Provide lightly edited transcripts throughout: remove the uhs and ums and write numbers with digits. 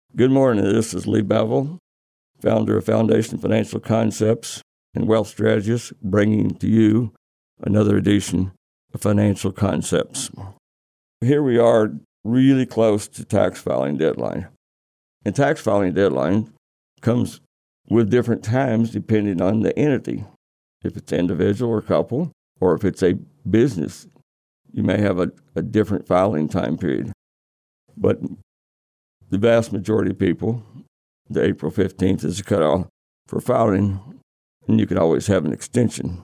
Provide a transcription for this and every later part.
Good morning. This is Lee Bevel, founder of Foundation Financial Concepts and Wealth Strategist, bringing to you another edition of Financial Concepts. Here we are really close to tax filing deadline. And tax filing deadline comes with different times depending on the entity. If it's individual or couple, or if it's a business, you may have a different filing time period. But the vast majority of people, the April 15th is the cutoff for filing, and you can always have an extension.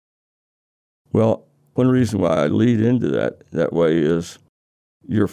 Well, one reason why I lead into that way is your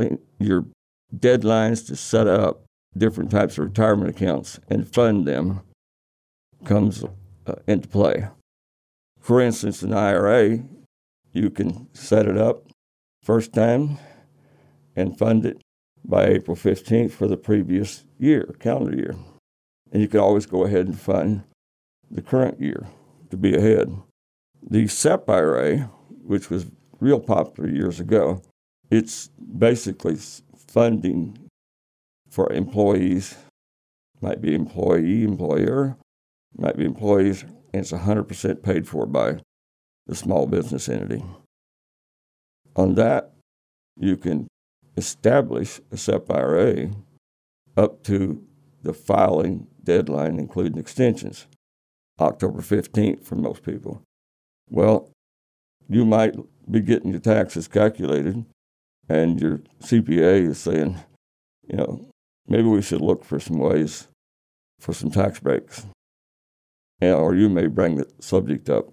deadlines to set up different types of retirement accounts and fund them comes into play. For instance, an IRA, you can set it up first time and fund it by April 15th for the previous year, calendar year. And you can always go ahead and fund the current year to be ahead. The SEP IRA, which was real popular years ago, it's basically funding for employees, might be employee, employer, might be employees, and it's 100% paid for by the small business entity. On that, you can establish a SEP IRA up to the filing deadline, including extensions, October 15th for most people. Well, you might be getting your taxes calculated, and your CPA is saying, maybe we should look for some ways for some tax breaks. Or you may bring the subject up.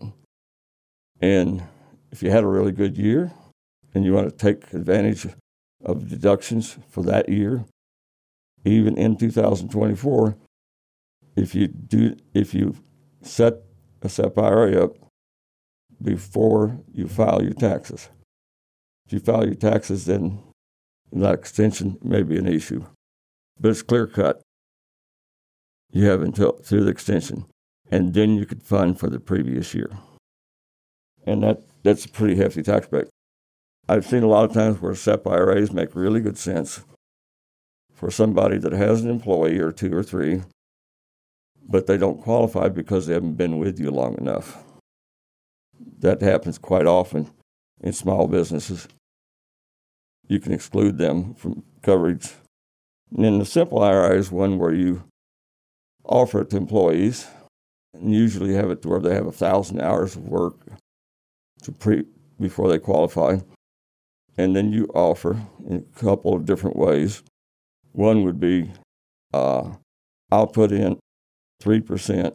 And if you had a really good year and you want to take advantage of deductions for that year, even in 2024, if you set a SEP IRA up before you file your taxes. If you file your taxes, then that extension may be an issue. But it's clear cut. You have until through the extension, and then you could fund for the previous year. And that's a pretty hefty tax break. I've seen a lot of times where SEP IRAs make really good sense for somebody that has an employee or two or three, but they don't qualify because they haven't been with you long enough. That happens quite often in small businesses. You can exclude them from coverage. And then the simple IRA is one where you offer it to employees and usually have it to where they have 1,000 hours of work before they qualify. And then you offer in a couple of different ways. One would be, I'll put in 3%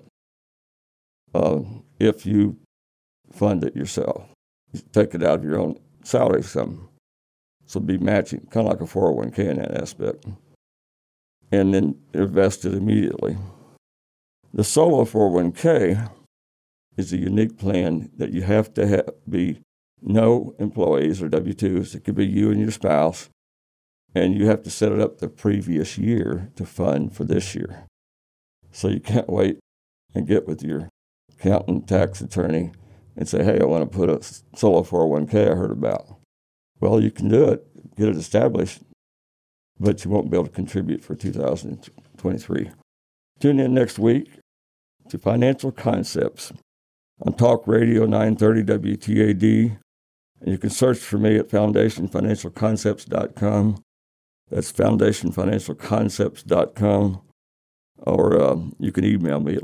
if you fund it yourself. You take it out of your own salary sum. So it'd be matching, kind of like a 401k in that aspect. And then invest it immediately. The solo 401k is a unique plan that you have to be no employees or W-2s. It could be you and your spouse, and you have to set it up the previous year to fund for this year. So you can't wait and get with your accountant, tax attorney, and say, hey, I want to put a solo 401k I heard about. Well, you can do it, get it established, but you won't be able to contribute for 2023. Tune in next week to Financial Concepts on Talk Radio 930 WTAD. And you can search for me at foundationfinancialconcepts.com. That's foundationfinancialconcepts.com. Or you can email me at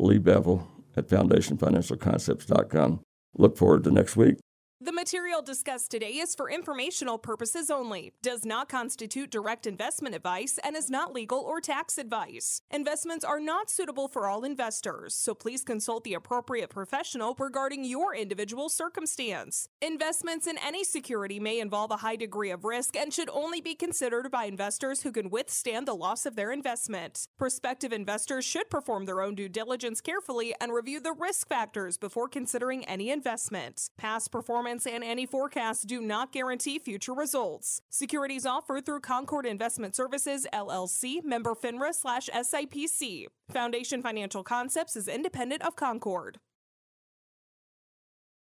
leebevel@foundationfinancialconcepts.com. Look forward to next week. The material discussed today is for informational purposes only, does not constitute direct investment advice, and is not legal or tax advice. Investments are not suitable for all investors, so please consult the appropriate professional regarding your individual circumstance. Investments in any security may involve a high degree of risk and should only be considered by investors who can withstand the loss of their investment. Prospective investors should perform their own due diligence carefully and review the risk factors before considering any investment. Past performance and any forecasts do not guarantee future results. Securities offered through Concord Investment Services, LLC, member FINRA/SIPC. Foundation Financial Concepts is independent of Concord.